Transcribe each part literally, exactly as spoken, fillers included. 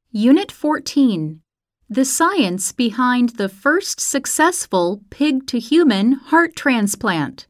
Unit fourteen. The science behind the first successful pig-to-human heart transplant.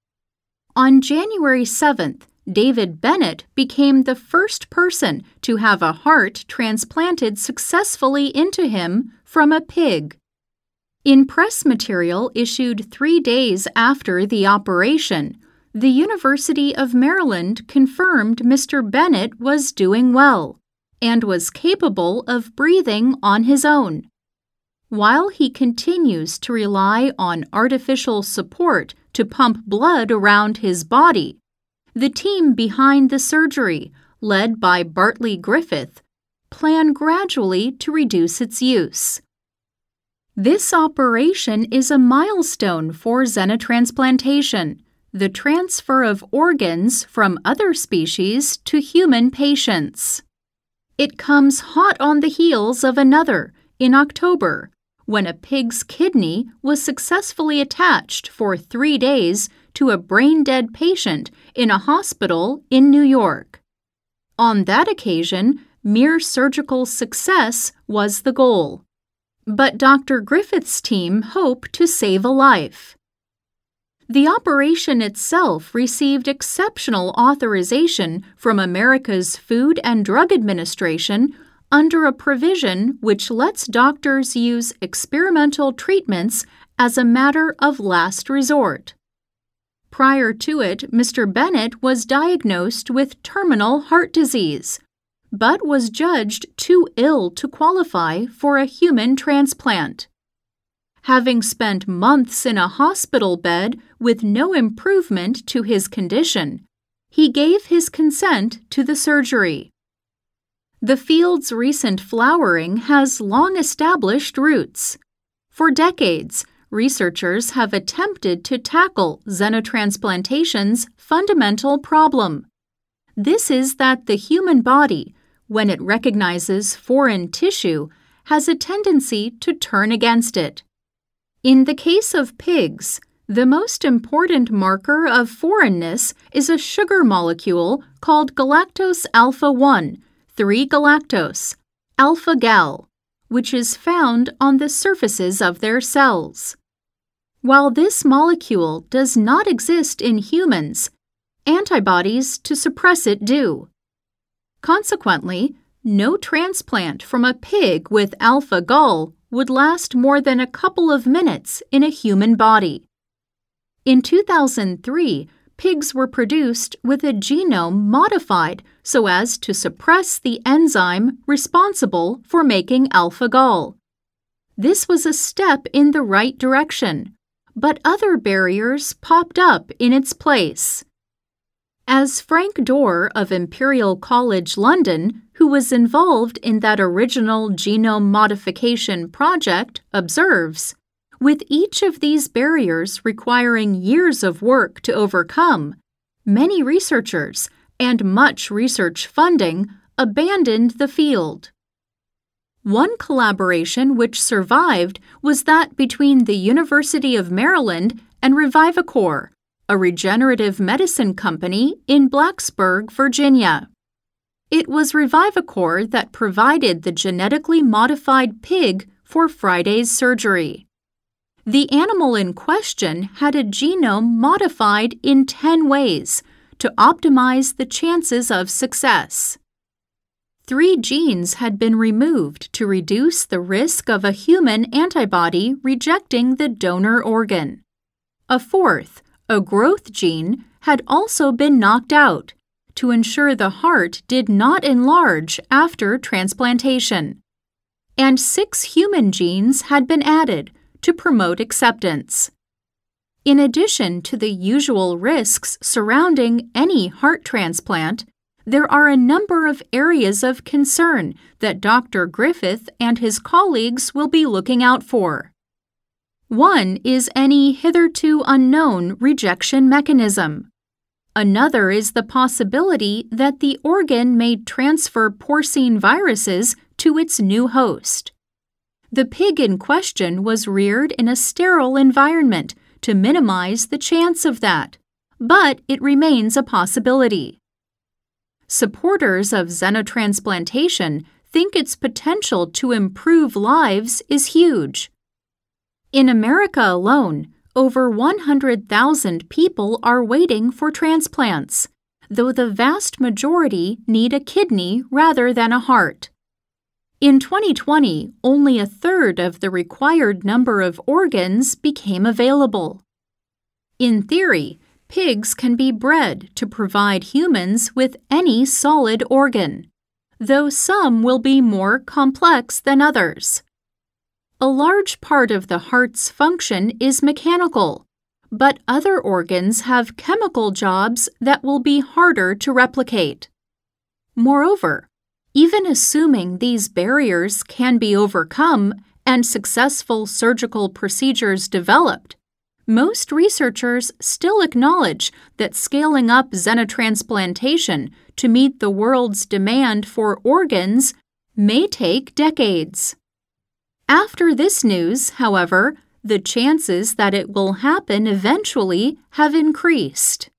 On January seventh, David Bennett became the first person to have a heart transplanted successfully into him from a pig. In press material issued three days after the operation, the University of Maryland confirmed Mister Bennett was doing well and was capable of breathing on his own. While he continues to rely on artificial support to pump blood around his body, the team behind the surgery, led by Bartley Griffith, plan gradually to reduce its use. This operation is a milestone for xenotransplantation, the transfer of organs from other species to human patients. It comes hot on the heels of another, in October, when a pig's kidney was successfully attached for three days to a brain-dead patient in a hospital in New York. On that occasion, mere surgical success was the goal. But Doctor Griffith's team hoped to save a life. The operation itself received exceptional authorization from America's Food and Drug Administration under a provision which lets doctors use experimental treatments as a matter of last resort. Prior to it, Mister Bennett was diagnosed with terminal heart disease, but was judged too ill to qualify for a human transplant. Having spent months in a hospital bed with no improvement to his condition, he gave his consent to the surgery. The field's recent flowering has long-established roots. For decades, researchers have attempted to tackle xenotransplantation's fundamental problem. This is that the human body, when it recognizes foreign tissue, has a tendency to turn against it. In the case of pigs, the most important marker of foreignness is a sugar molecule called galactose alpha one, three galactose, alpha-gal, which is found on the surfaces of their cells. While this molecule does not exist in humans, antibodies to suppress it do. Consequently, no transplant from a pig with alpha-gal would last more than a couple of minutes in a human body. In two thousand three, pigs were produced with a genome modified so as to suppress the enzyme responsible for making alpha-gal. This was a step in the right direction, but other barriers popped up in its place. As Frank Dorr of Imperial College London, who was involved in that original genome modification project, observes, with each of these barriers requiring years of work to overcome, many researchers and much research funding abandoned the field. One collaboration which survived was that between the University of Maryland and Revivicor, a regenerative medicine company in Blacksburg, Virginia. It was Revivicor that provided the genetically modified pig for Friday's surgery. The animal in question had a genome modified in ten ways to optimize the chances of success. Three genes had been removed to reduce the risk of a human antibody rejecting the donor organ. A fourth, a growth gene, had also been knocked out to ensure the heart did not enlarge after transplantation. And six human genes had been added to promote acceptance. In addition to the usual risks surrounding any heart transplant, there are a number of areas of concern that Doctor Griffith and his colleagues will be looking out for. One is any hitherto unknown rejection mechanism. Another is the possibility that the organ may transfer porcine viruses to its new host. The pig in question was reared in a sterile environment to minimize the chance of that, but it remains a possibility. Supporters of xenotransplantation think its potential to improve lives is huge. In America alone, over one hundred thousand people are waiting for transplants, though the vast majority need a kidney rather than a heart. In twenty twenty, only a third of the required number of organs became available. In theory, pigs can be bred to provide humans with any solid organ, though some will be more complex than others. A large part of the heart's function is mechanical, but other organs have chemical jobs that will be harder to replicate. Moreover, even assuming these barriers can be overcome and successful surgical procedures developed, most researchers still acknowledge that scaling up xenotransplantation to meet the world's demand for organs may take decades. After this news, however, the chances that it will happen eventually have increased.